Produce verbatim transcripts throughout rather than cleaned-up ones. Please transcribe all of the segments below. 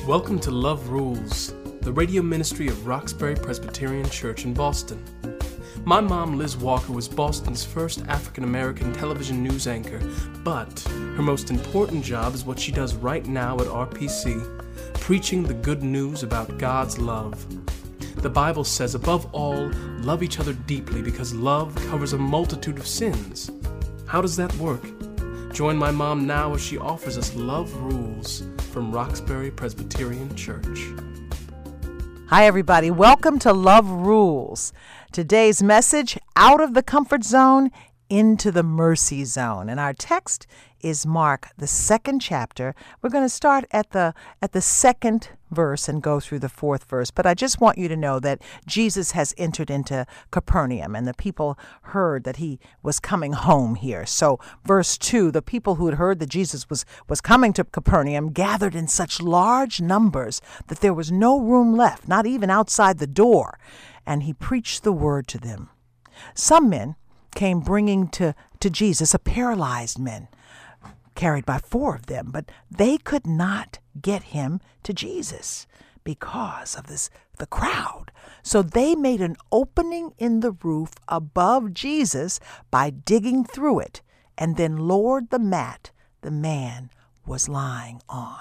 Welcome to Love Rules, the radio ministry of Roxbury Presbyterian Church in Boston. My mom, Liz Walker, was Boston's first African-American television news anchor, but her most important job is what she does right now at R P C, preaching the good news about God's love. The Bible says, above all, love each other deeply because love covers a multitude of sins. How does that work? Join my mom now as she offers us Love Rules from Roxbury Presbyterian Church. Hi, everybody. Welcome to Love Rules. Today's message, out of the comfort zone into the mercy zone. And our text is Mark, the second chapter. We're going to start at the at the second verse and go through the fourth verse. But I just want you to know that Jesus has entered into Capernaum, and the people heard that he was coming home here. So verse two, the people who had heard that Jesus was, was coming to Capernaum gathered in such large numbers that there was no room left, not even outside the door. And he preached the word to them. Some men came bringing to, to Jesus a paralyzed man, carried by four of them, but they could not get him to Jesus because of this the crowd. So they made an opening in the roof above Jesus by digging through it, and then lowered the mat the man was lying on.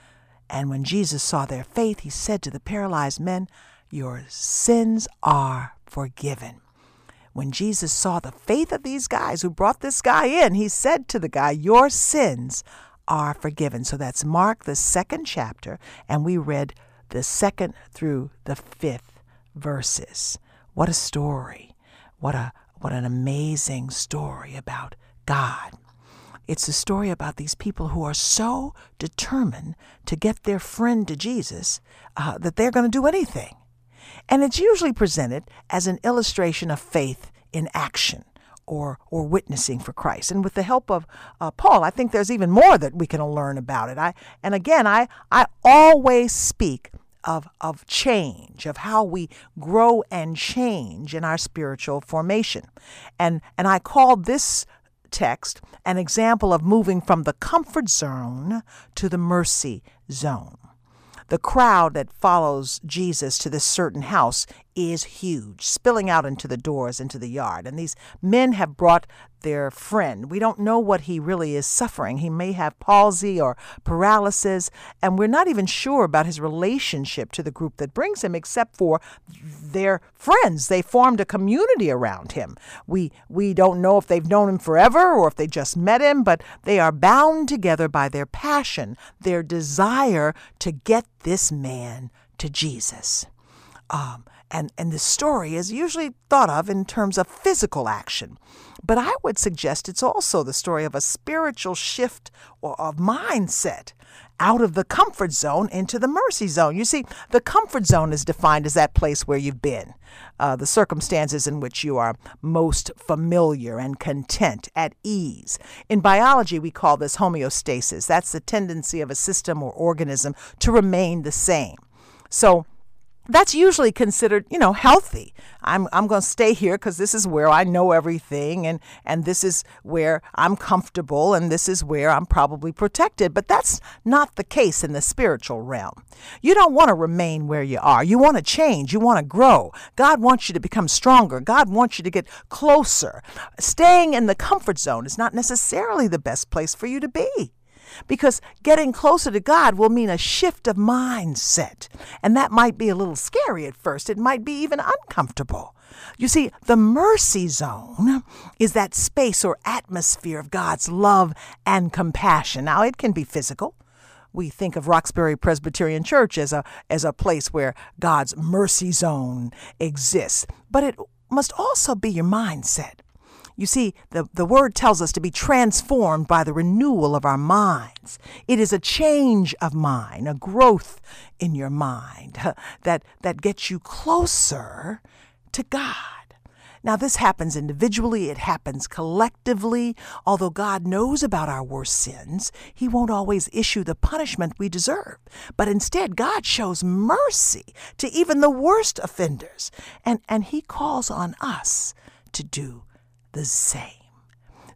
And when Jesus saw their faith, he said to the paralyzed men, "Your sins are forgiven." When Jesus saw the faith of these guys who brought this guy in, he said to the guy, "Your sins are forgiven." So that's Mark, the second chapter, and we read the second through the fifth verses. What a story. What a what an amazing story about God. It's a story about these people who are so determined to get their friend to Jesus uh, that they're going to do anything. And it's usually presented as an illustration of faith in action or or witnessing for Christ. And with the help of uh, Paul, I think there's even more that we can learn about it. I and again, I I always speak of of change, of how we grow and change in our spiritual formation. And and I call this text an example of moving from the comfort zone to the mercy zone. The crowd that follows Jesus to this certain house is huge, spilling out into the doors, into the yard. And these men have brought their friend. We don't know what he really is suffering. He may have palsy or paralysis, and we're not even sure about his relationship to the group that brings him, except for their friends. They formed a community around him. We we don't know if they've known him forever or if they just met him, but they are bound together by their passion, their desire to get this man to Jesus. Um, and, and the story is usually thought of in terms of physical action. But I would suggest it's also the story of a spiritual shift or of mindset out of the comfort zone into the mercy zone. You see, the comfort zone is defined as that place where you've been, uh, the circumstances in which you are most familiar and content, at ease. In biology, we call this homeostasis. That's the tendency of a system or organism to remain the same. So that's usually considered, you know, healthy. I'm I'm going to stay here because this is where I know everything, and, and this is where I'm comfortable, and this is where I'm probably protected. But that's not the case in the spiritual realm. You don't want to remain where you are. You want to change. You want to grow. God wants you to become stronger. God wants you to get closer. Staying in the comfort zone is not necessarily the best place for you to be, because getting closer to God will mean a shift of mindset. And that might be a little scary at first. It might be even uncomfortable. You see, the mercy zone is that space or atmosphere of God's love and compassion. Now, it can be physical. We think of Roxbury Presbyterian Church as a, as a place where God's mercy zone exists. But it must also be your mindset. You see, the, the word tells us to be transformed by the renewal of our minds. It is a change of mind, a growth in your mind uh, that, that gets you closer to God. Now, this happens individually. It happens collectively. Although God knows about our worst sins, he won't always issue the punishment we deserve. But instead, God shows mercy to even the worst offenders. And, and he calls on us to do the same.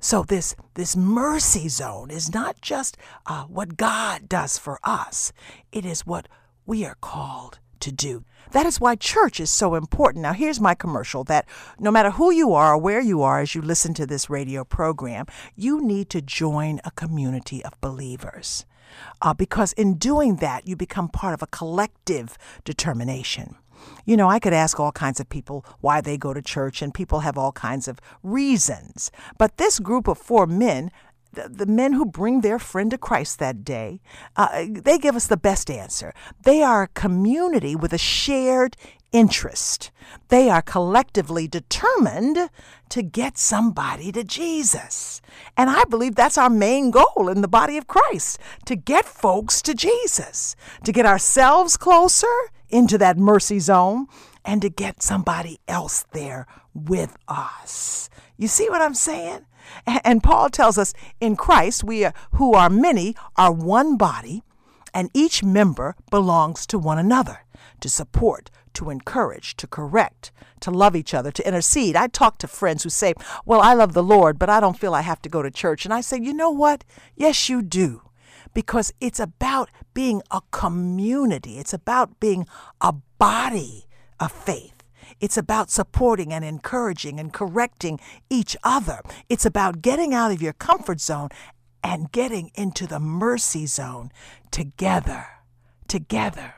So this, this mercy zone is not just uh, what God does for us. It is what we are called to do. That is why church is so important. Now, here's my commercial that no matter who you are or where you are as you listen to this radio program, you need to join a community of believers. Uh, because in doing that, you become part of a collective determination. You know, I could ask all kinds of people why they go to church, and people have all kinds of reasons. But this group of four men, the, the men who bring their friend to Christ that day, uh, they give us the best answer. They are a community with a shared interest. They are collectively determined to get somebody to Jesus. And I believe that's our main goal in the body of Christ, to get folks to Jesus, to get ourselves closer into that mercy zone, and to get somebody else there with us. You see what I'm saying? And Paul tells us in Christ, we are, who are many are one body, and each member belongs to one another to support, to encourage, to correct, to love each other, to intercede. I talk to friends who say, well, I love the Lord, but I don't feel I have to go to church. And I say, you know what? Yes, you do. Because it's about being a community. It's about being a body of faith. It's about supporting and encouraging and correcting each other. It's about getting out of your comfort zone and getting into the mercy zone together, together.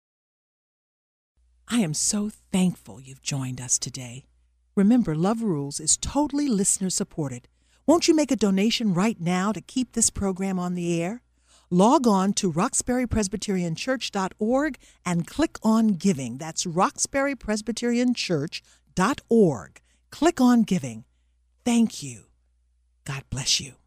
I am so thankful you've joined us today. Remember, Love Rules is totally listener supported. Won't you make a donation right now to keep this program on the air? Log on to roxbury presbyterian church dot org and click on Giving. That's roxbury presbyterian church dot org. Click on Giving. Thank you. God bless you.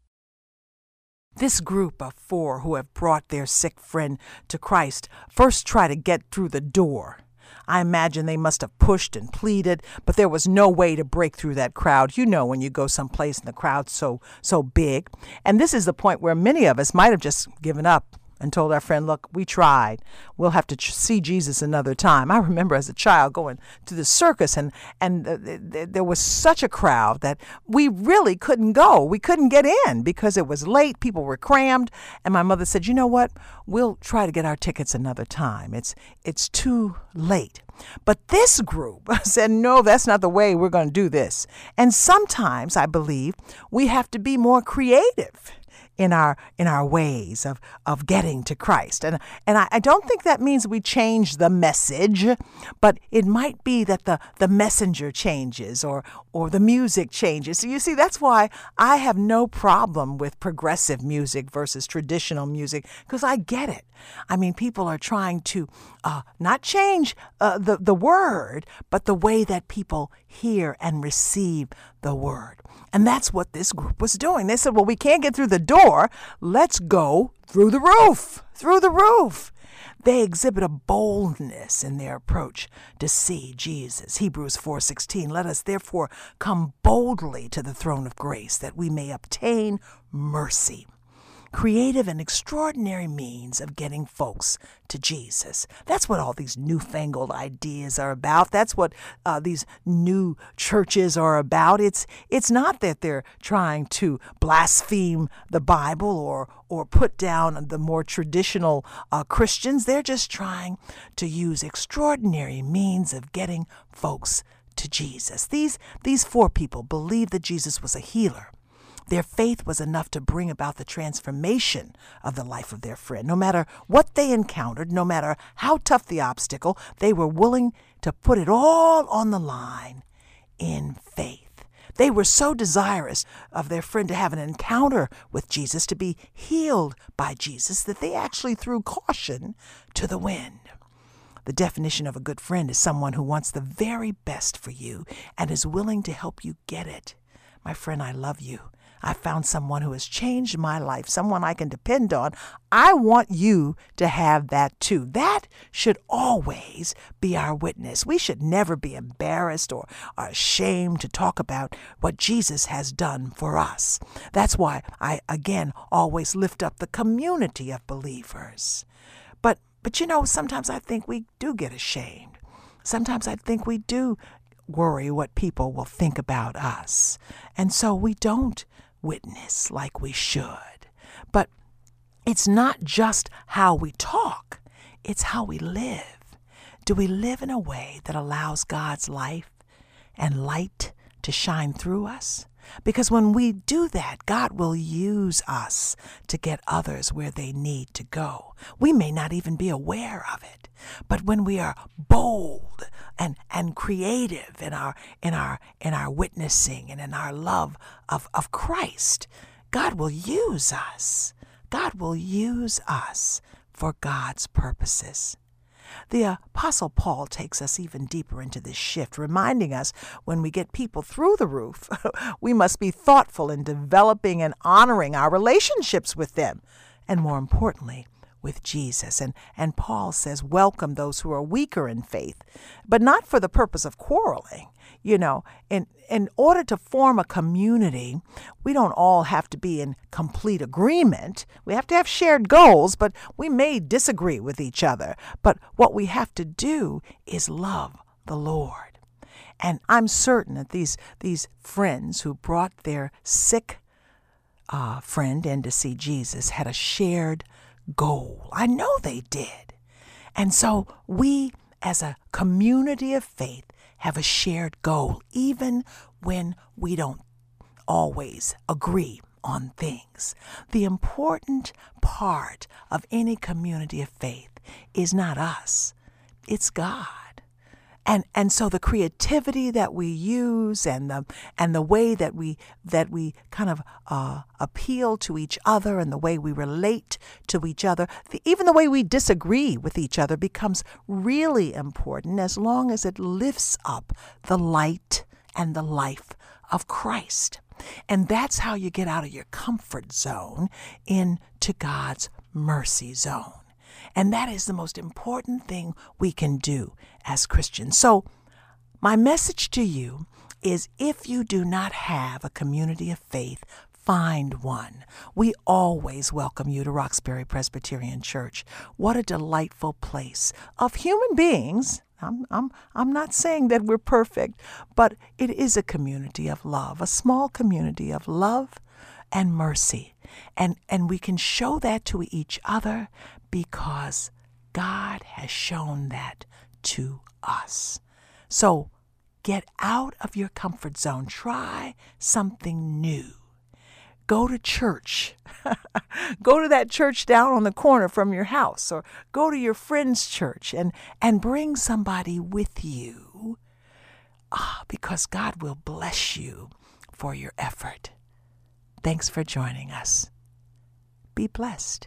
This group of four who have brought their sick friend to Christ first try to get through the door. I imagine they must have pushed and pleaded, but there was no way to break through that crowd. You know when you go someplace and the crowd's so, so big. And this is the point where many of us might have just given up and told our friend, look, we tried. We'll have to tr- see Jesus another time. I remember as a child going to the circus, and, and uh, th- th- there was such a crowd that we really couldn't go. We couldn't get in because it was late. People were crammed. And my mother said, you know what? We'll try to get our tickets another time. It's, it's too late. But this group said, no, that's not the way we're going to do this. And sometimes, I believe, we have to be more creative in our in our ways of, of getting to Christ. And and I, I don't think that means we change the message, but it might be that the, the messenger changes or or the music changes. So you see, that's why I have no problem with progressive music versus traditional music, because I get it. I mean, people are trying to uh, not change uh, the, the word, but the way that people hear and receive the word. And that's what this group was doing. They said, well, we can't get through the door. Let's go through the roof, through the roof. They exhibit a boldness in their approach to see Jesus. Hebrews four sixteen, let us therefore come boldly to the throne of grace that we may obtain mercy. Creative and extraordinary means of getting folks to Jesus. That's what all these newfangled ideas are about. That's what uh, these new churches are about. It's it's not that they're trying to blaspheme the Bible or or put down the more traditional uh, Christians. They're just trying to use extraordinary means of getting folks to Jesus. These these four people believed that Jesus was a healer. Their faith was enough to bring about the transformation of the life of their friend. No matter what they encountered, no matter how tough the obstacle, they were willing to put it all on the line in faith. They were so desirous of their friend to have an encounter with Jesus, to be healed by Jesus, that they actually threw caution to the wind. The definition of a good friend is someone who wants the very best for you and is willing to help you get it. My friend, I love you. I found someone who has changed my life, someone I can depend on. I want you to have that too. That should always be our witness. We should never be embarrassed or ashamed to talk about what Jesus has done for us. That's why I, again, always lift up the community of believers. But, but you know, sometimes I think we do get ashamed. Sometimes I think we do worry what people will think about us. And so we don't witness like we should. But it's not just how we talk, it's how we live. Do we live in a way that allows God's life and light to shine through us? Because when we do that, God will use us to get others where they need to go. We may not even be aware of it. But when we are bold and, and creative in our in our in our witnessing and in our love of, of Christ, God will use us. God will use us for God's purposes. The Apostle Paul takes us even deeper into this shift, reminding us when we get people through the roof, we must be thoughtful in developing and honoring our relationships with them, and more importantly, with Jesus. And, and Paul says, welcome those who are weaker in faith, but not for the purpose of quarreling. You know, in, in order to form a community, we don't all have to be in complete agreement. We have to have shared goals, but we may disagree with each other. But what we have to do is love the Lord. And I'm certain that these, these friends who brought their sick uh, friend in to see Jesus had a shared goal. I know they did. And so we, as a community of faith, have a shared goal, even when we don't always agree on things. The important part of any community of faith is not us, it's God. And and so the creativity that we use and the and the way that we that we kind of uh, appeal to each other and the way we relate to each other, the, even the way we disagree with each other becomes really important as long as it lifts up the light and the life of Christ. And that's how you get out of your comfort zone into God's mercy zone. And that is the most important thing we can do as Christians. So my message to you is, if you do not have a community of faith, find one. We always welcome you to Roxbury Presbyterian Church. What a delightful place of human beings. I'm, I'm, I'm not saying that we're perfect, but it is a community of love, a small community of love and mercy. And, and we can show that to each other because God has shown that to us. So get out of your comfort zone. Try something new. Go to church. Go to that church down on the corner from your house, or go to your friend's church and, and bring somebody with you, ah, because God will bless you for your effort. Thanks for joining us. Be blessed.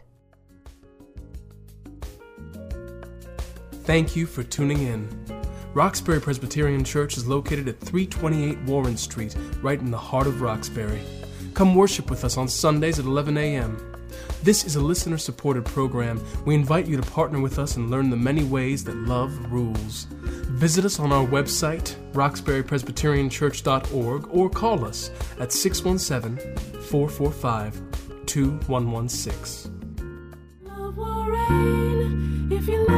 Thank you for tuning in. Roxbury Presbyterian Church is located at three twenty-eight Warren Street, right in the heart of Roxbury. Come worship with us on Sundays at eleven a.m. This is a listener-supported program. We invite you to partner with us and learn the many ways that love rules. Visit us on our website, roxbury presbyterian church dot org, or call us at six one seven, four four five, two one one six. Love will reign if you love